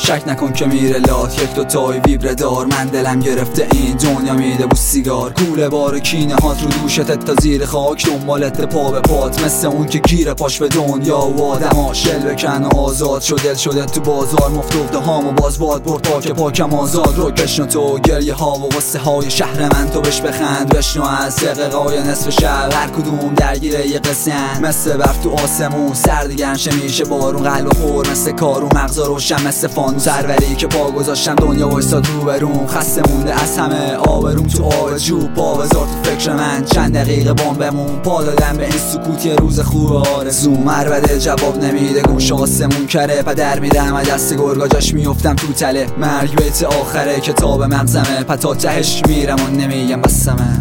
شک نکن که میره لات، یک دو تای ویبره دار. من دلم گرفته این دنیا میده بو سیگار. کوله بار کینه هات رو دوشتت تا زیر خاک، دنبالت پا به پات مثل اون که گیره پاش به دنیا و آدماش. دل بکن و آزاد شد تو بازار، مفتوخته هامو باز باد برد پاک پاکم آزاد. رو کشن تو گریه ها و غصه های شهر من، تو بش بخند بشنو از دقیقای نصف شب. هر کدوم درگیره یه قصه‌ان، مثل برف تو آسمون سرد گرمشه میشه بارون. قلب خور مثل کارون، مغزا روشن مثل فانوس. سروری که پا گذاشتم دنیا وایساد رو برون. خسته مونده از همه آبروم تو آب جوب. پا بذار تو فکر من چند دقیقه بمون. پا دادم به این سکوت یه روز خوب آرزوم. عربده جواب نمیده گوش آسمون کره. پدر میدم از دست گرگا جاش میفتم تو تله. مرگ بیت آخره کتاب مغزمه، پتا تهش میرم و نمیگم بسمه.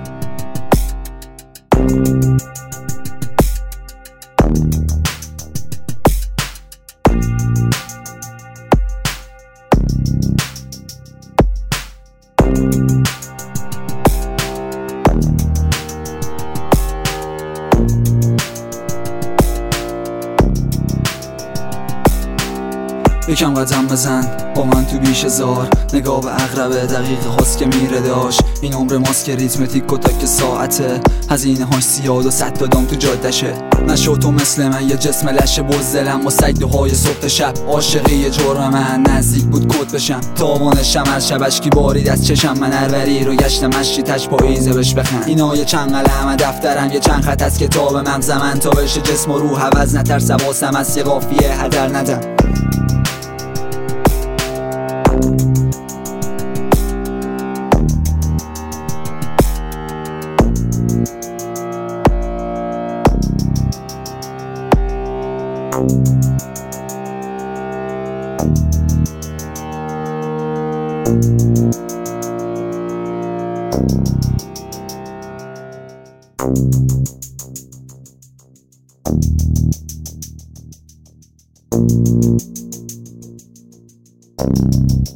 یکم قدم بزن با من تو بیش هزار. نگاه به عقربه دقیقه هاست که میره داشت. این عمر ماست که ریتم تیک و تاک ساعته. هزینه هاش زیاد و صد تا دام تو جادشه. نشو تو مثل من یه جسم لشه بزدلم و سجده‌های صبح شب. عاشقی جرم من نزدیک بود کد بشم. تاوانشم از شبشکی بارید از چشم. من هروری رو گشتم مشتی تش پاییزه بش بخند. اینا یه چند قلم دفترم، یه چند خط از کتاب مغز من. تا بشه جسم و روح عوض نترس واسم از یه قافیه هدر ندم. Thank you.